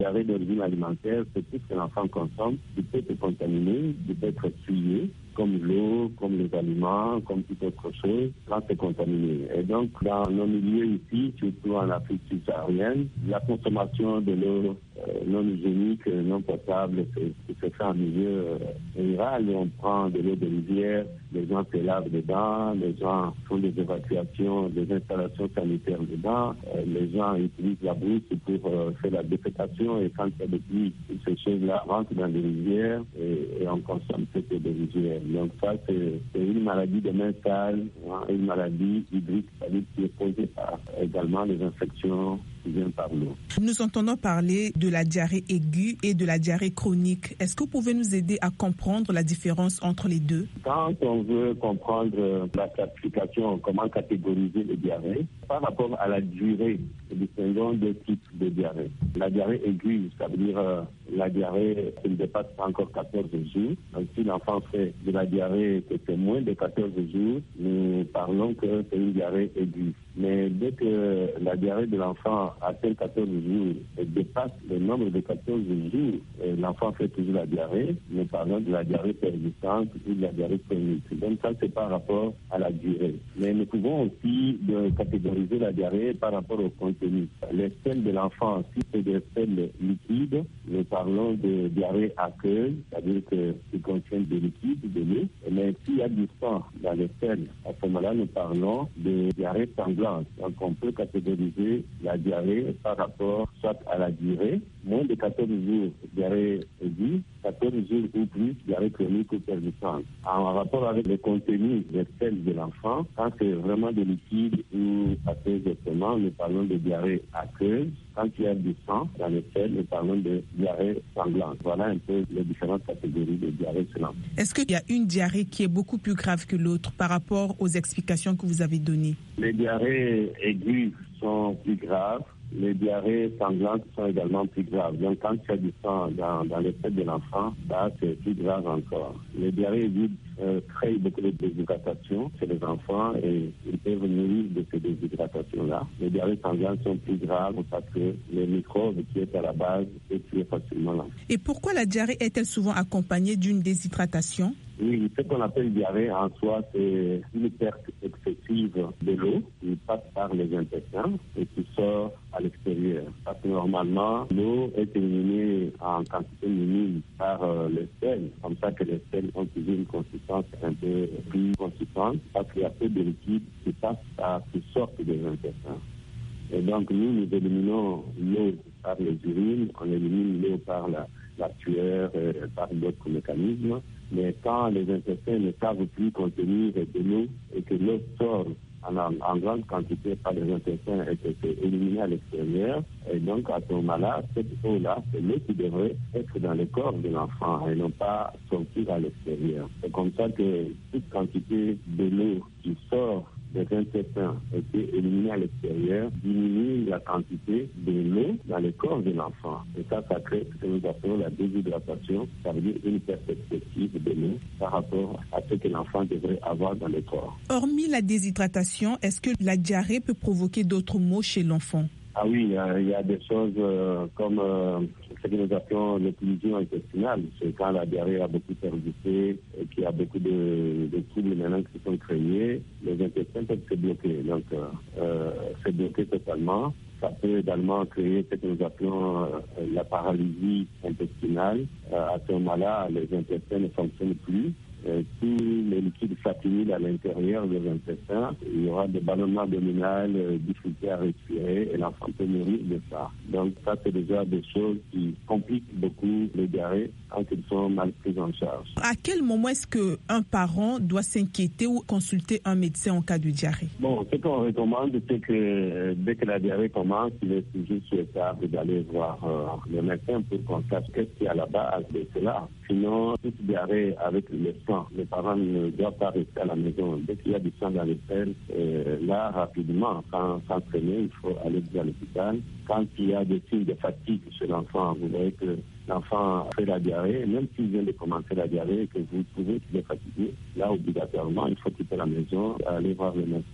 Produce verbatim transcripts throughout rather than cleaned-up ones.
diarrhée d'origine alimentaire, c'est tout ce que l'enfant consomme qui peut se contaminer, qui peut être souillé, comme l'eau, comme les aliments, comme toute autre chose, quand c'est contaminé. Et donc, dans nos milieux ici, surtout en Afrique subsaharienne, la consommation de l'eau euh, non hygiénique, non potable, c'est se fait en milieu euh, rural. On prend de l'eau de rivière, les gens se lavent dedans, les gens font des évacuations, des installations sanitaires dedans, euh, les gens utilisent la brousse pour euh, faire la défécation, et quand il y a des pluies, ces choses-là rentrent dans les rivières et, et on consomme cette eau de rivière. Donc ça, c'est une maladie de main sale, hein, une maladie hydrique, c'est-à-dire qui est posée par également les infections qui viennent par l'eau. Nous entendons parler de la diarrhée aiguë et de la diarrhée chronique. Est-ce que vous pouvez nous aider à comprendre la différence entre les deux? Quand on veut comprendre la classification, comment catégoriser les diarrhées, par rapport à la durée, nous distinguons deux types de diarrhée. La diarrhée aiguë, ça veut dire euh, la diarrhée qui ne dépasse pas encore quatorze jours. Donc si l'enfant fait de la diarrhée qui fait moins de quatorze jours, nous parlons que c'est une diarrhée aiguë. Mais dès que la diarrhée de l'enfant atteint quatorze jours et dépasse le nombre de quatorze jours, l'enfant fait toujours la diarrhée, nous parlons de la diarrhée persistante ou de la diarrhée chronique. Donc ça, c'est par rapport à la durée. Mais nous pouvons aussi de catégoriser la diarrhée par rapport au contenu. Les selles de l'enfant, si c'est des selles liquides, nous parlons de diarrhée aqueuse, c'est-à-dire qu'ils contiennent des liquides, de l'eau. Mais s'il y a du sang dans les selles, à ce moment-là, nous parlons de diarrhée sanglante. Donc on peut catégoriser la diarrhée par rapport soit à la durée, moins de quatorze jours, diarrhée aiguë, quatorze jours ou plus, diarrhée chronique ou persistante. En rapport avec le contenu des selles de l'enfant, quand c'est vraiment des liquides ou assez exactement, nous parlons de diarrhée aqueuse. Quand il y a du sang dans les selles, nous parlons de diarrhée sanglante. Voilà un peu les différentes catégories de diarrhée selon. Est-ce qu'il y a une diarrhée qui est beaucoup plus grave que l'autre par rapport aux explications que vous avez données? Les diarrhées aiguës sont plus graves. Les diarrhées sanglantes sont également plus graves. Donc, quand il y a du sang dans, dans les selles de l'enfant, ça, c'est plus grave encore. Les diarrhées aiguës euh, créent beaucoup de déshydratation chez les enfants et ils peuvent mourir de ces déshydratations-là. Les diarrhées sanglantes sont plus graves parce que les microbes qui est à la base peuvent tuer facilement l'enfant. Et pourquoi la diarrhée est-elle souvent accompagnée d'une déshydratation? Oui, ce qu'on appelle diarrhée en soi, c'est une perte excessive de l'eau qui passe par les intestins et qui sort à l'extérieur. Parce que normalement, l'eau est éliminée en quantité minime par euh, les selles, comme ça que les selles ont toujours une consistance un peu plus consistante, parce qu'il y a peu de liquide qui passe par, qui sortent des intestins. Et donc nous, nous éliminons l'eau par les urines, on élimine l'eau par la, la sueur, euh, par d'autres mécanismes. Mais quand les intestins ne savent plus contenir de l'eau et que l'eau sort en, en grande quantité par les intestins et que c'est éliminé à l'extérieur, et donc à ce moment-là, cette eau-là, c'est l'eau qui devrait être dans le corps de l'enfant et non pas sortir à l'extérieur. C'est comme ça que toute quantité de l'eau qui sort des intestins étaient éliminés à l'extérieur, diminue la quantité de l'eau dans le corps de l'enfant. Et ça, ça crée ce que nous appelons la déshydratation, ça veut dire une perte excessive de l'eau par rapport à ce que l'enfant devrait avoir dans le corps. Hormis la déshydratation, est-ce que la diarrhée peut provoquer d'autres maux chez l'enfant? Ah oui, il y a, il y a des choses euh, comme euh, ce que nous appelons l'occlusion intestinale. C'est quand la diarrhée a beaucoup perduré et qu'il y a beaucoup de, de troubles maintenant qui sont créés, les intestins peuvent se bloquer. Donc, euh, se bloquer totalement. Ça peut également créer ce que nous appelons euh, la paralysie intestinale. Euh, à ce moment-là, les intestins ne fonctionnent plus. Euh, si les liquides s'accumulent à l'intérieur des intestins, il y aura des ballonnements abdominaux, euh, difficulté à respirer et l'enfant peut mourir de ça. Donc ça, c'est déjà des choses qui compliquent beaucoup les diarrhées quand ils sont mal pris en charge. À quel moment est-ce qu'un parent doit s'inquiéter ou consulter un médecin en cas de diarrhée? Bon, ce qu'on recommande, c'est que euh, dès que la diarrhée commence, il est toujours souhaitable d'aller voir euh, le médecin pour qu'on sache qu'est-ce qui est à la base de cela. Sinon, toute diarrhée avec le sang, les parents ne doivent pas rester à la maison. Dès qu'il y a du sang dans les selles, euh, là, rapidement, quand s'entraîner, il faut aller à l'hôpital. Quand il y a des signes de fatigue chez l'enfant, vous voyez que l'enfant fait la diarrhée, même s'il vient de commencer la diarrhée et que vous trouvez qu'il est fatigué, là, obligatoirement, il faut quitter la maison et aller voir le médecin.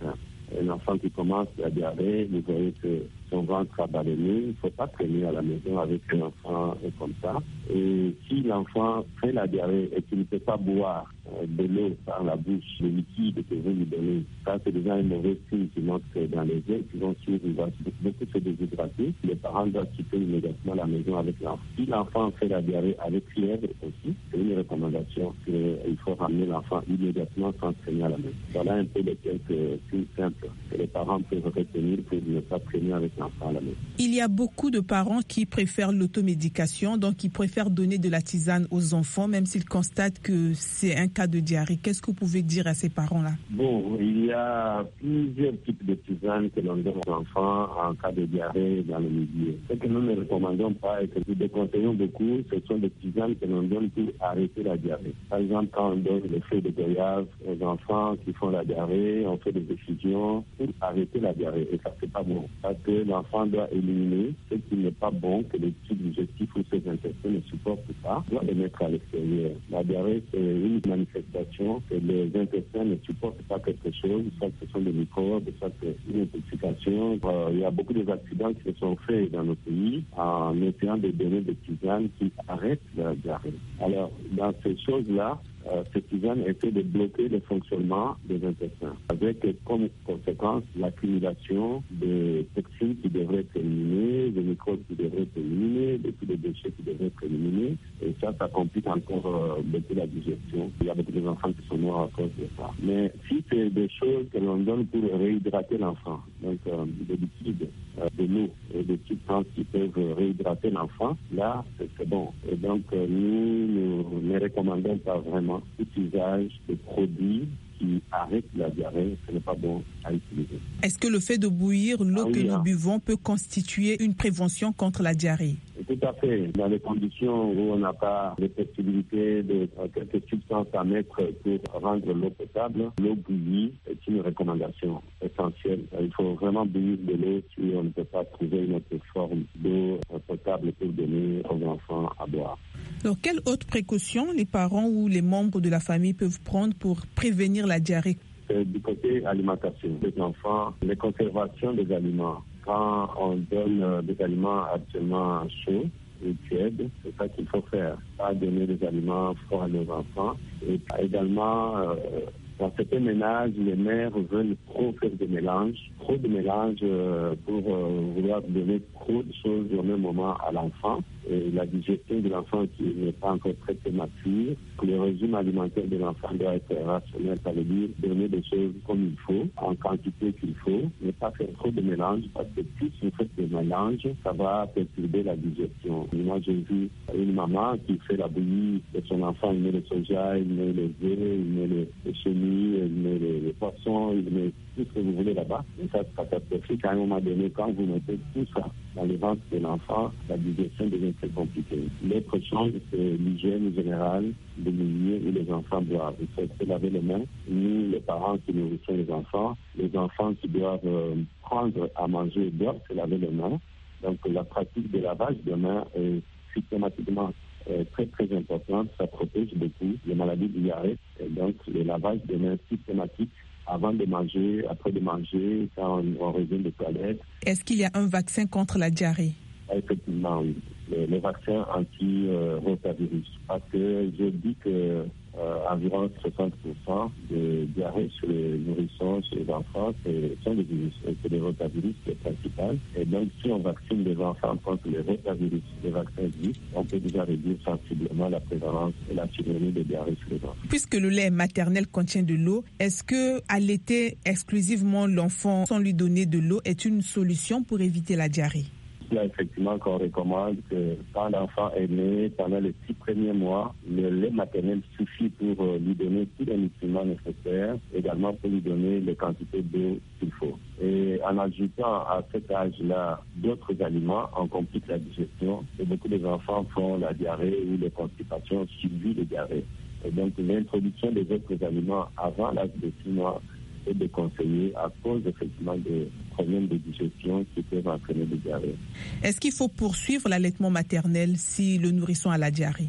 Un enfant qui commence la diarrhée, vous voyez que son ventre a ballonné, il ne faut pas traîner à la maison avec un enfant comme ça. Et si l'enfant fait la diarrhée et qu'il ne peut pas boire de l'eau par la bouche, le liquide que vous lui donnez, ça c'est déjà un mauvais signe qui montre que dans les yeux, qui vont suivre, il va beaucoup se déshydrater. Les parents doivent quitter immédiatement la maison avec l'enfant. Si l'enfant fait la diarrhée avec fièvre aussi, c'est une recommandation qu'il faut ramener l'enfant immédiatement sans traîner à la maison. Voilà un peu les quelques signes simples que les parents peuvent retenir pour ne pas traîner avec l'enfant à la maison. Il y a beaucoup de parents qui préfèrent l'automédication, donc ils préfèrent donner de la tisane aux enfants, même s'ils constatent que c'est un cas de diarrhée. Qu'est-ce que vous pouvez dire à ces parents-là? Bon, il y a plusieurs types de tisanes que l'on donne aux enfants en cas de diarrhée dans le milieu. Ce que nous ne recommandons pas et que nous déconseillons beaucoup, ce sont des tisanes que l'on donne pour arrêter la diarrhée. Par exemple, quand on donne le feu de goyave aux enfants qui font la diarrhée, on fait des effusions pour arrêter la diarrhée. Et ça, c'est pas bon. Parce que l'enfant doit éliminer ce qui n'est pas bon, que les tubes digestifs ou ses intestins ne supportent pas, doit les mettre à l'extérieur. La diarrhée, c'est une manifestation que les intestins ne supportent pas quelque chose, soit que ce sont des microbes, soit que c'est une intoxication. Euh, il y a beaucoup d'accidents qui se sont faits dans nos pays en essayant de donner des tisanes qui arrêtent la diarrhée. Alors, dans ces choses-là, Euh, ces tisanes essaient de bloquer le fonctionnement des intestins, avec comme conséquence l'accumulation de toxines qui devraient être éliminées, des microbes qui devraient être éliminés, de tous les déchets qui devraient être éliminés. Et ça, ça complique encore euh, beaucoup la digestion. Il y a beaucoup d'enfants qui sont morts à cause de ça. Mais si c'est des choses que l'on donne pour réhydrater l'enfant, donc euh, des liquides, euh, de l'eau et des substances qui peuvent réhydrater l'enfant, là, c'est, c'est bon. Et donc, euh, nous, nous ne recommandons pas vraiment l'usage de produits qui arrêtent la diarrhée, ce n'est pas bon à utiliser. Est-ce que le fait de bouillir l'eau ah, oui, que nous hein. buvons peut constituer une prévention contre la diarrhée? Tout à fait. Dans les conditions où on n'a pas de possibilité de quelques substances à mettre pour rendre l'eau potable, l'eau bouillie est une recommandation essentielle. Il faut vraiment bouillir de l'eau si on ne peut pas trouver une autre forme d'eau potable pour donner aux enfants à boire. Alors, quelles autres précautions les parents ou les membres de la famille peuvent prendre pour prévenir la diarrhée? C'est du côté alimentation des enfants, les conservations des aliments. Quand on donne des aliments actuellement chauds et tièdes, c'est ça qu'il faut faire. Pas donner des aliments froids à nos enfants. Et également, euh, dans certains ménages, les mères veulent trop faire de mélanges, trop de mélanges euh, pour euh, vouloir donner trop de choses au même moment à l'enfant. Et la digestion de l'enfant qui n'est pas encore très, très mature, le régime alimentaire de l'enfant doit être rationnel, ça veut dire donner des choses comme il faut, en quantité qu'il faut, ne pas faire trop de mélange, parce que plus vous faites de mélange, ça va perturber la digestion. Et moi, j'ai vu une maman qui fait la bouillie de son enfant, il met le soja, il met les œufs, il met les, les chenilles, il met les, les poissons, il met tout ce que vous voulez là-bas. Et ça, c'est catastrophique. À un moment donné, quand vous mettez tout ça dans le ventre de l'enfant, la digestion devient très compliquée. L'autre chose, c'est l'hygiène générale des milieux où les enfants doivent se laver les mains. Nous, les parents qui nourrissons les enfants, les enfants qui doivent euh, prendre à manger doivent se laver les mains. Donc, la pratique de lavage de mains est systématiquement euh, très, très importante. Ça protège beaucoup les maladies de diarrhée. Et donc, le lavage de mains systématique avant de manger, après de manger, quand on, on revient des toilettes. Est-ce qu'il y a un vaccin contre la diarrhée? Effectivement, oui. Le, le vaccin anti-rotavirus. Parce que je dis que euh, environ soixante pour cent de diarrhée chez les nourrissons, chez les enfants, c'est, sont des virus. C'est le rotavirus qui est principal. Et donc, si on vaccine les enfants contre le rotavirus, les vaccins existent, on peut déjà réduire sensiblement la prévalence et la survenue de diarrhée chez les enfants. Puisque le lait maternel contient de l'eau, est-ce que allaiter exclusivement l'enfant sans lui donner de l'eau est une solution pour éviter la diarrhée? Là, effectivement, qu'on recommande que quand l'enfant est né, pendant les six premiers mois, le lait maternel suffit pour euh, lui donner tous les nutriments nécessaires, également pour lui donner les quantités d'eau qu'il faut. Et en ajoutant à cet âge-là d'autres aliments, on complique la digestion. Et beaucoup d'enfants font la diarrhée ou les constipations suivies de diarrhée. Et donc, l'introduction des autres aliments avant l'âge de six mois est de conseiller à cause effectivement des problèmes de digestion qui peuvent entraîner des diarrhées. Est-ce qu'il faut poursuivre l'allaitement maternel si le nourrisson a la diarrhée?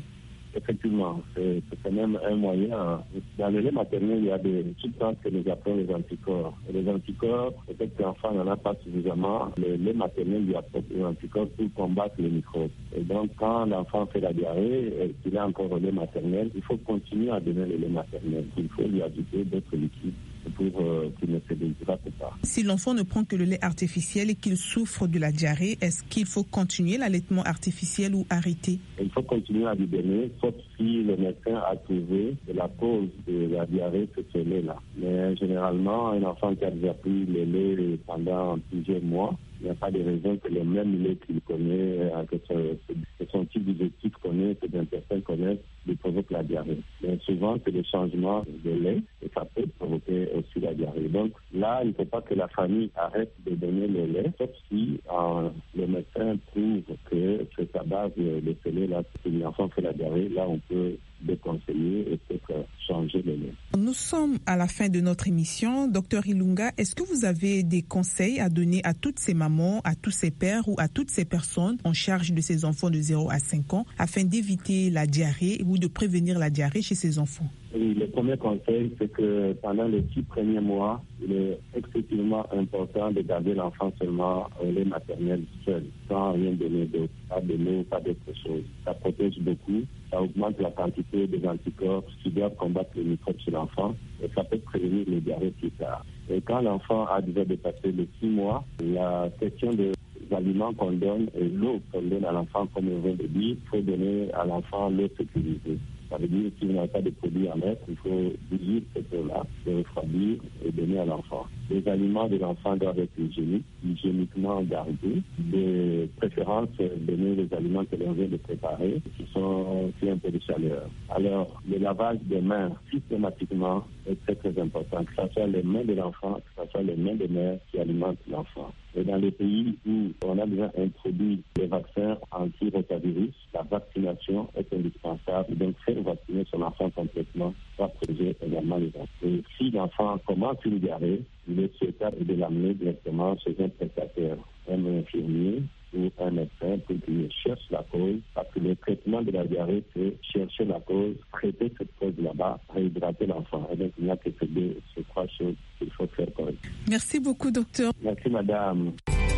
Effectivement, c'est, c'est même un moyen. Dans le lait maternel, il y a des substances que nous appelons les anticorps. Et les anticorps, peut-être que l'enfant n'en a pas suffisamment. Le lait maternel lui apporte des anticorps pour combattre les microbes. Et donc, quand l'enfant fait la diarrhée et qu'il a encore le lait maternel, il faut continuer à donner le lait maternel. Il faut lui ajouter d'autres liquides pour euh, qu'il ne se déshydrate pas. Si l'enfant ne prend que le lait artificiel et qu'il souffre de la diarrhée, est-ce qu'il faut continuer l'allaitement artificiel ou arrêter? Il faut continuer à lui donner, sauf si le médecin a trouvé que la cause de la diarrhée, c'est ce lait-là. Mais généralement, un enfant qui a déjà pris le lait pendant plusieurs mois, il n'y a pas de raison que le même lait qu'il connaît, que son, que son type digestif connaît, que les intestins connaissent, lui provoque la diarrhée. Mais souvent, c'est des changements de lait et ça peut provoquer aussi la diarrhée. Donc là, il ne faut pas que la famille arrête de donner le lait, sauf si euh, le médecin trouve que c'est à base de ce lait-là, si l'enfant fait la diarrhée, là, on peut déconseiller et peut-être changer le lait. Nous sommes à la fin de notre émission. Docteur Ilunga, est-ce que vous avez des conseils à donner à toutes ces mamans, à tous ces pères ou à toutes ces personnes en charge de ces enfants de zéro à cinq ans afin d'éviter la diarrhée ou de prévenir la diarrhée chez ces enfants? Oui, le premier conseil, c'est que pendant les six premiers mois, il est excessivement important de garder l'enfant seulement au lait maternel seul, sans rien donner d'autre, pas de l'eau, pas d'autre chose. Ça protège beaucoup, ça augmente la quantité des anticorps qui doivent combattre les microbes chez l'enfant et ça peut prévenir les diarrhées plus tard. Et quand l'enfant a déjà dépassé les six mois, la question des aliments qu'on donne et l'eau qu'on donne à l'enfant, comme on vient de dire, il faut donner à l'enfant l'eau sécurisée. Ça veut dire que si vous n'avez pas de produits à mettre, il faut bouillir cette eau-là, le refroidir et donner à l'enfant. Les aliments de l'enfant doivent être hygiéniques, hygiéniquement gardés. De préférence, donner les aliments que l'on vient de préparer, qui sont qui ont un peu de chaleur. Alors, le lavage des mains systématiquement est très très important, que ce soit les mains de l'enfant, que ce soit les mains de mère qui alimentent l'enfant. Et dans les pays où on a déjà introduit les vaccins anti-rotavirus, la vaccination est indispensable. Donc, faire vacciner son enfant complètement va protéger également les enfants. Et si l'enfant commence une diarrhée, il est souhaitable de l'amener directement chez un prestataire, un infirmier ou un médecin pour qu'il cherche la cause, parce que le traitement de la diarrhée, c'est chercher la cause, traiter cette cause là-bas, réhydrater l'enfant. Et donc, il n'y a que ces deux, ces trois choses qu'il faut faire correctement. Merci beaucoup, docteur. Merci, madame.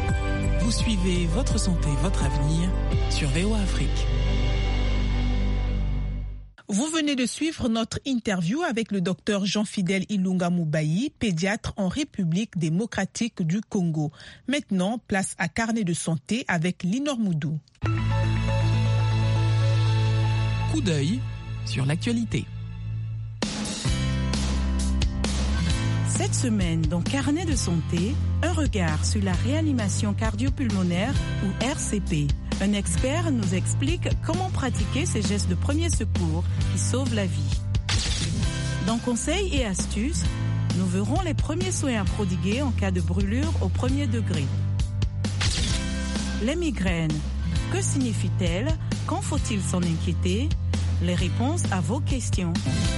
Vous suivez Votre Santé, Votre Avenir sur V O A Afrique. Vous venez de suivre notre interview avec le docteur Jean-Fidèle Ilunga Moubayi, pédiatre en République démocratique du Congo. Maintenant, place à Carnet de santé avec Linor Moudou. Coup d'œil sur l'actualité. Cette semaine, dans Carnet de santé, un regard sur la réanimation cardio-pulmonaire ou R C P. Un expert nous explique comment pratiquer ces gestes de premier secours qui sauvent la vie. Dans Conseils et astuces, nous verrons les premiers soins à prodiguer en cas de brûlure au premier degré. Les migraines, que signifient-elles? Quand faut-il s'en inquiéter? Les réponses à vos questions.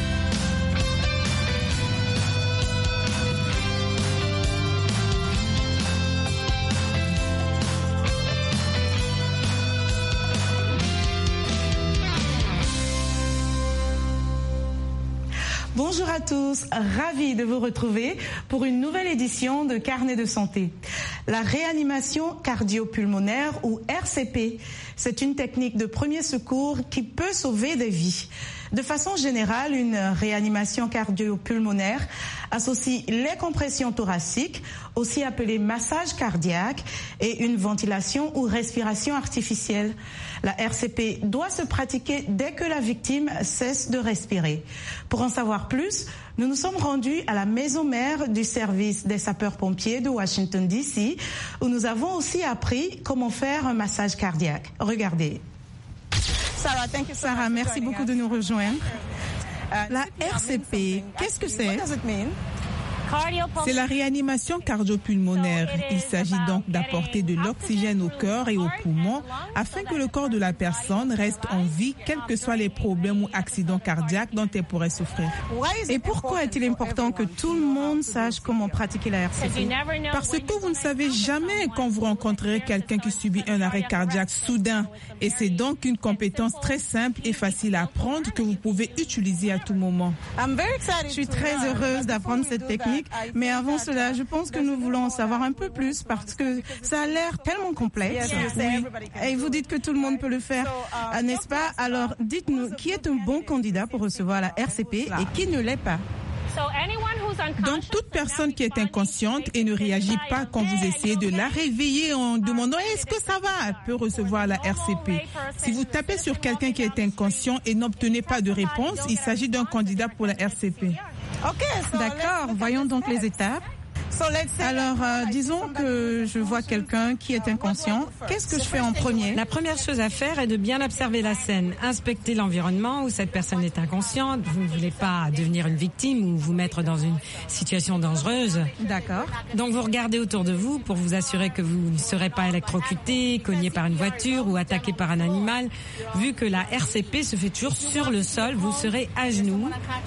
Bonjour à tous, ravi de vous retrouver pour une nouvelle édition de Carnet de santé. La réanimation cardio-pulmonaire ou R C P, c'est une technique de premier secours qui peut sauver des vies. De façon générale, une réanimation cardio-pulmonaire associe les compressions thoraciques, aussi appelées massage cardiaque, et une ventilation ou respiration artificielle. La R C P doit se pratiquer dès que la victime cesse de respirer. Pour en savoir plus, nous nous sommes rendus à la maison mère du service des sapeurs-pompiers de Washington D C, où nous avons aussi appris comment faire un massage cardiaque. Regardez. Sarah, merci beaucoup de nous rejoindre. La R C P, qu'est-ce que c'est? C'est la réanimation cardio-pulmonaire. Il s'agit donc d'apporter de l'oxygène au cœur et aux poumons afin que le corps de la personne reste en vie, quels que soient les problèmes ou accidents cardiaques dont elle pourrait souffrir. Et pourquoi est-il important que tout le monde sache comment pratiquer la R C P? Parce que vous ne savez jamais quand vous rencontrerez quelqu'un qui subit un arrêt cardiaque soudain. Et c'est donc une compétence très simple et facile à apprendre que vous pouvez utiliser à tout moment. Je suis très heureuse d'apprendre cette technique, mais avant cela, je pense que nous voulons en savoir un peu plus parce que ça a l'air tellement complexe. Oui. Et vous dites que tout le monde peut le faire, n'est-ce pas? Alors, dites-nous, qui est un bon candidat pour recevoir la R C P et qui ne l'est pas? Donc, toute personne qui est inconsciente et ne réagit pas quand vous essayez de la réveiller en demandant « Est-ce que ça va ?» peut recevoir la R C P. Si vous tapez sur quelqu'un qui est inconscient et n'obtenez pas de réponse, il s'agit d'un candidat pour la R C P. D'accord, voyons donc les étapes. Alors, euh, disons que je vois quelqu'un qui est inconscient. Qu'est-ce que je fais en premier? La première chose à faire est de bien observer la scène, inspecter l'environnement où cette personne est inconsciente. Vous ne voulez pas devenir une victime ou vous mettre dans une situation dangereuse. D'accord. Donc, vous regardez autour de vous pour vous assurer que vous ne serez pas électrocuté, cogné par une voiture ou attaqué par un animal. Vu que la R C P se fait toujours sur le sol, vous serez à genoux.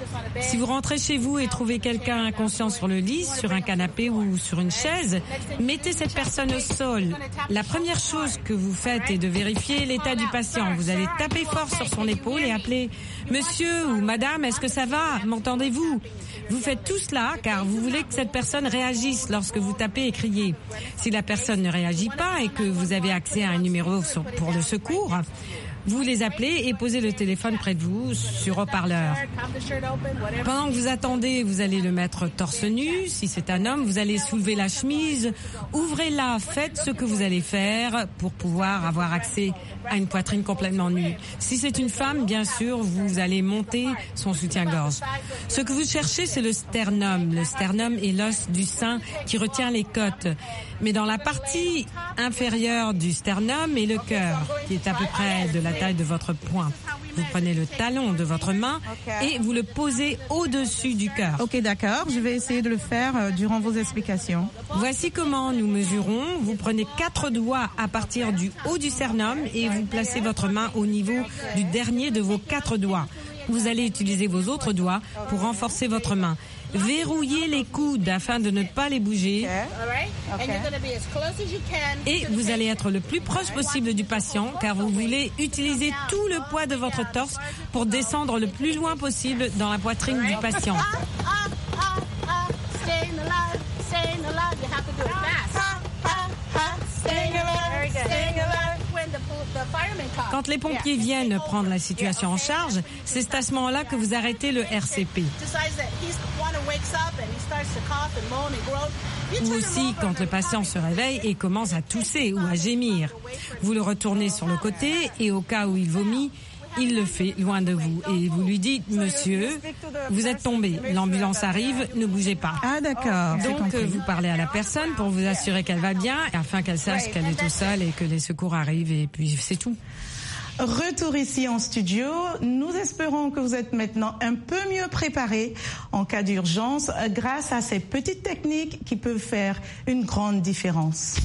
Si vous rentrez chez vous et trouvez quelqu'un inconscient sur le lit, sur un canapé, ou sur une chaise, mettez cette personne au sol. La première chose que vous faites est de vérifier l'état du patient. Vous allez taper fort sur son épaule et appeler « Monsieur » ou « Madame, est-ce que ça va? M'entendez-vous » Vous faites tout cela car vous voulez que cette personne réagisse lorsque vous tapez et criez. Si la personne ne réagit pas et que vous avez accès à un numéro pour le secours, vous les appelez et posez le téléphone près de vous sur haut-parleur. Pendant que vous attendez, vous allez le mettre torse nu. Si c'est un homme, vous allez soulever la chemise, ouvrez-la, faites ce que vous allez faire pour pouvoir avoir accès à une poitrine complètement nue. Si c'est une femme, bien sûr, vous allez monter son soutien-gorge. Ce que vous cherchez, c'est le sternum. Le sternum est l'os du sein qui retient les côtes. Mais dans la partie inférieure du sternum est le cœur, qui est à peu près de la taille de votre poing. Vous prenez le talon de votre main et vous le posez au-dessus du cœur. Ok, d'accord. Je vais essayer de le faire euh, durant vos explications. Voici comment nous mesurons. Vous prenez quatre doigts à partir du haut du sternum et vous placez votre main au niveau du dernier de vos quatre doigts. Vous allez utiliser vos autres doigts pour renforcer votre main. Verrouillez les coudes afin de ne pas les bouger. Et vous allez être le plus proche possible du patient car vous voulez utiliser tout le poids de votre torse pour descendre le plus loin possible dans la poitrine du patient. Quand les pompiers viennent prendre la situation en charge, c'est à ce moment-là que vous arrêtez le R C P. Ou aussi quand le patient se réveille et commence à tousser ou à gémir. Vous le retournez sur le côté et au cas où il vomit, il le fait loin de vous. Et vous lui dites, monsieur, vous êtes tombé, l'ambulance arrive, ne bougez pas. Ah d'accord. Donc vous parlez à la personne pour vous assurer qu'elle va bien, afin qu'elle sache qu'elle est tout seule et que les secours arrivent et puis c'est tout. Retour ici en studio, nous espérons que vous êtes maintenant un peu mieux préparés en cas d'urgence grâce à ces petites techniques qui peuvent faire une grande différence.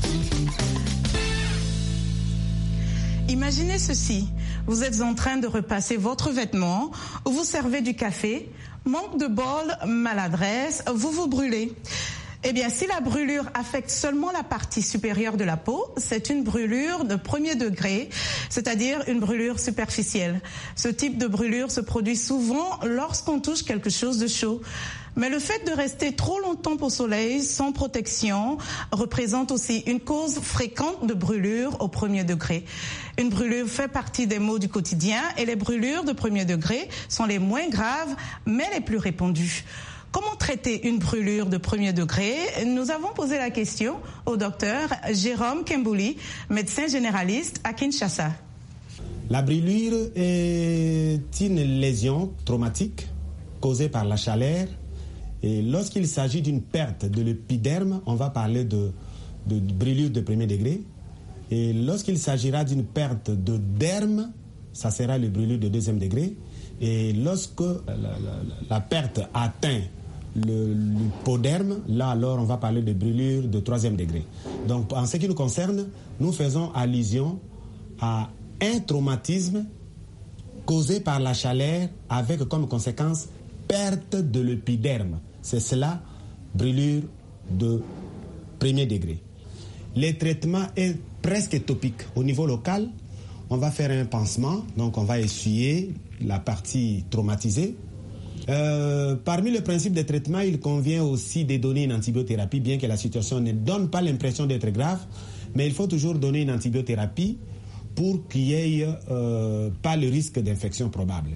Imaginez ceci, vous êtes en train de repasser votre vêtement, vous servez du café, manque de bol, maladresse, vous vous brûlez. Eh bien, si la brûlure affecte seulement la partie supérieure de la peau, c'est une brûlure de premier degré, c'est-à-dire une brûlure superficielle. Ce type de brûlure se produit souvent lorsqu'on touche quelque chose de chaud. Mais le fait de rester trop longtemps au soleil sans protection représente aussi une cause fréquente de brûlure au premier degré. Une brûlure fait partie des maux du quotidien et les brûlures de premier degré sont les moins graves mais les plus répandues. Comment traiter une brûlure de premier degré? Nous avons posé la question au docteur Jérôme Kembouli, médecin généraliste à Kinshasa. La brûlure est une lésion traumatique causée par la chaleur. Et lorsqu'il s'agit d'une perte de l'épiderme, on va parler de, de, de brûlure de premier degré. Et lorsqu'il s'agira d'une perte de derme, ça sera le brûlure de deuxième degré. Et lorsque la, la, la perte atteint le, l'hypoderme, là alors on va parler de brûlure de troisième degré. Donc en ce qui nous concerne, nous faisons allusion à un traumatisme causé par la chaleur avec comme conséquence perte de l'épiderme. C'est cela, brûlure de premier degré. Le traitement est presque topique. Au niveau local, on va faire un pansement, donc on va essuyer la partie traumatisée. Euh, parmi les principes de traitement, il convient aussi de donner une antibiothérapie, bien que la situation ne donne pas l'impression d'être grave, mais il faut toujours donner une antibiothérapie pour qu'il n'y ait euh, pas le risque d'infection probable.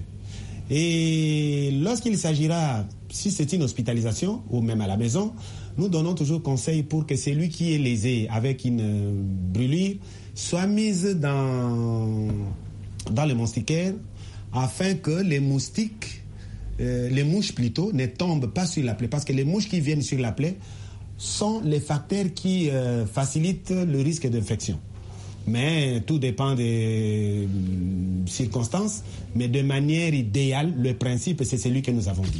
Et lorsqu'il s'agira, si c'est une hospitalisation ou même à la maison, nous donnons toujours conseil pour que celui qui est lésé avec une brûlure soit mis dans, dans le moustiquaire afin que les moustiques, euh, les mouches plutôt, ne tombent pas sur la plaie. Parce que les mouches qui viennent sur la plaie sont les facteurs qui euh, facilitent le risque d'infection. Mais tout dépend des circonstances. Mais de manière idéale, le principe, c'est celui que nous avons dit.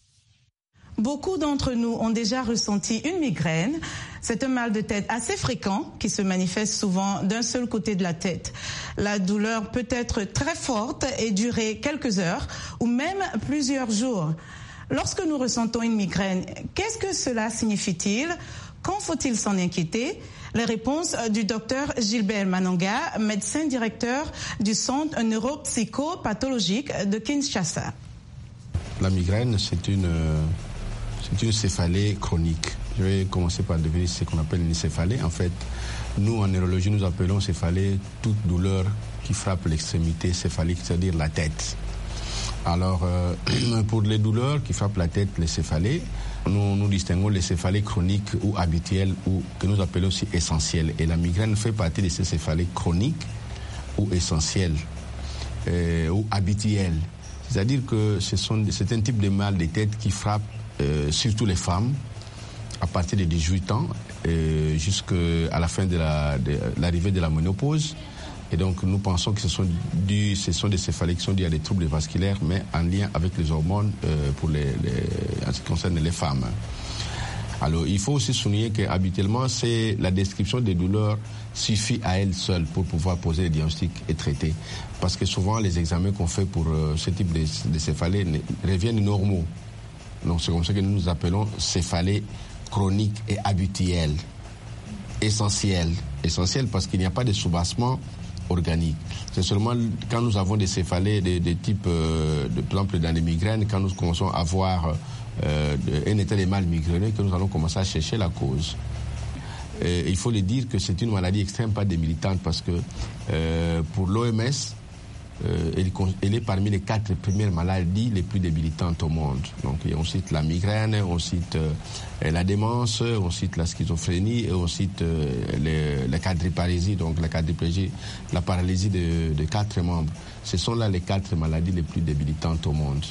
Beaucoup d'entre nous ont déjà ressenti une migraine. C'est un mal de tête assez fréquent qui se manifeste souvent d'un seul côté de la tête. La douleur peut être très forte et durer quelques heures ou même plusieurs jours. Lorsque nous ressentons une migraine, qu'est-ce que cela signifie-t-il? Quand faut-il s'en inquiéter? Les réponses du docteur Gilbert Mananga, médecin directeur du centre neuropsychopathologique de Kinshasa. La migraine, c'est une, c'est une céphalée chronique. Je vais commencer par définir ce qu'on appelle une céphalée. En fait, nous, en neurologie, nous appelons céphalée toute douleur qui frappe l'extrémité céphalique, c'est-à-dire la tête. Alors, euh, pour les douleurs qui frappent la tête, les céphalées, nous, nous distinguons les céphalées chroniques ou habituelles, ou que nous appelons aussi essentielles. Et la migraine fait partie de ces céphalées chroniques ou essentielles, euh, ou habituelles. C'est-à-dire que ce sont, c'est un type de mal de tête qui frappe euh, surtout les femmes à partir de dix-huit ans euh, jusqu'à la fin de, la, de l'arrivée de la ménopause. Et donc nous pensons que ce sont, du, ce sont des céphalées qui sont dues à des troubles vasculaires, mais en lien avec les hormones euh, pour les, les, en ce qui concerne les femmes. Alors il faut aussi souligner qu'habituellement, c'est la description des douleurs suffit à elle seule pour pouvoir poser le diagnostic et traiter. Parce que souvent les examens qu'on fait pour euh, ce type de, de céphalées reviennent normaux. Donc c'est comme ça que nous nous appelons céphalées chroniques et habituelles. Essentielles. Essentielles parce qu'il n'y a pas de soubassement organique. C'est seulement quand nous avons des céphalées de, de type, euh, de, par exemple dans les migraines, quand nous commençons à avoir euh, un état de mal migraineux, que nous allons commencer à chercher la cause. Et il faut le dire que c'est une maladie extrêmement pas débilitante parce que euh, pour l'O M S, euh, elle, elle est parmi les quatre premières maladies les plus débilitantes au monde. Donc on cite la migraine, on cite euh, la démence, on cite la schizophrénie et on cite euh, les, la quadriparésie, donc la quadriplégie, la paralysie de, de quatre membres. Ce sont là les quatre maladies les plus débilitantes au monde.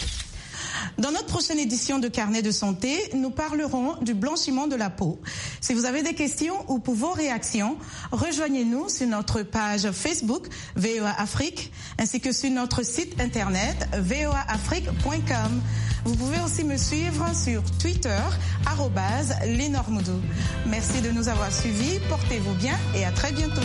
Dans notre prochaine édition de Carnet de santé, nous parlerons du blanchiment de la peau. Si vous avez des questions ou pour vos réactions, rejoignez-nous sur notre page Facebook V O A Afrique ainsi que sur notre site internet v o a afrique point com. Vous pouvez aussi me suivre sur Twitter arobase Lénore Moudou. Merci de nous avoir suivis, portez-vous bien et à très bientôt.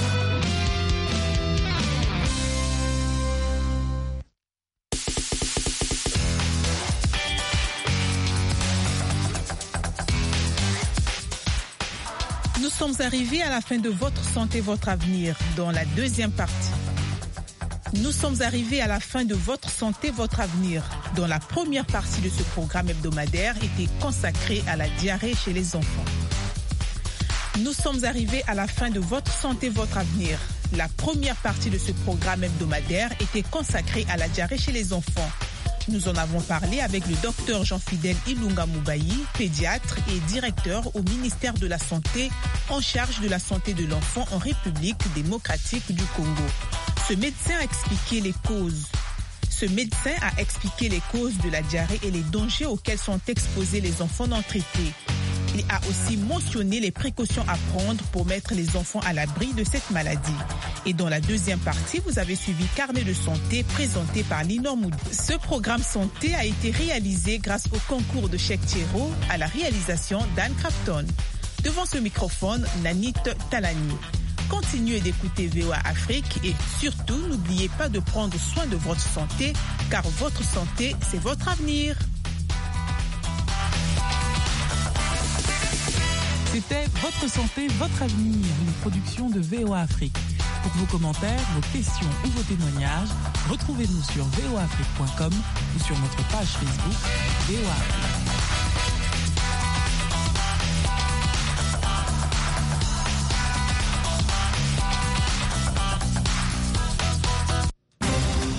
Nous sommes arrivés à la fin de Votre santé, votre avenir, dans la deuxième partie. Nous sommes arrivés à la fin de Votre santé, votre avenir, dont la première partie de ce programme hebdomadaire était consacrée à la diarrhée chez les enfants. Nous sommes arrivés à la fin de Votre santé, votre avenir. La première partie de ce programme hebdomadaire était consacrée à la diarrhée chez les enfants. Nous en avons parlé avec le docteur Jean-Fidèle Ilunga Moubayi, pédiatre et directeur au ministère de la Santé en charge de la santé de l'enfant en République démocratique du Congo. Ce médecin a expliqué les causes. Ce médecin a expliqué les causes de la diarrhée et les dangers auxquels sont exposés les enfants non traités. Il a aussi mentionné les précautions à prendre pour mettre les enfants à l'abri de cette maladie. Et dans la deuxième partie, vous avez suivi Carnet de santé présenté par Linor Moudi. Ce programme santé a été réalisé grâce au concours de Cheikh Thierro à la réalisation d'Anne Crafton. Devant ce microphone, Nanit Talani. Continuez d'écouter V O A Afrique et surtout, n'oubliez pas de prendre soin de votre santé, car votre santé, c'est votre avenir. C'était Votre santé, votre avenir, une production de V O A Afrique. Pour vos commentaires, vos questions ou vos témoignages, retrouvez-nous sur v o afrique point com ou sur notre page Facebook V O A Afrique.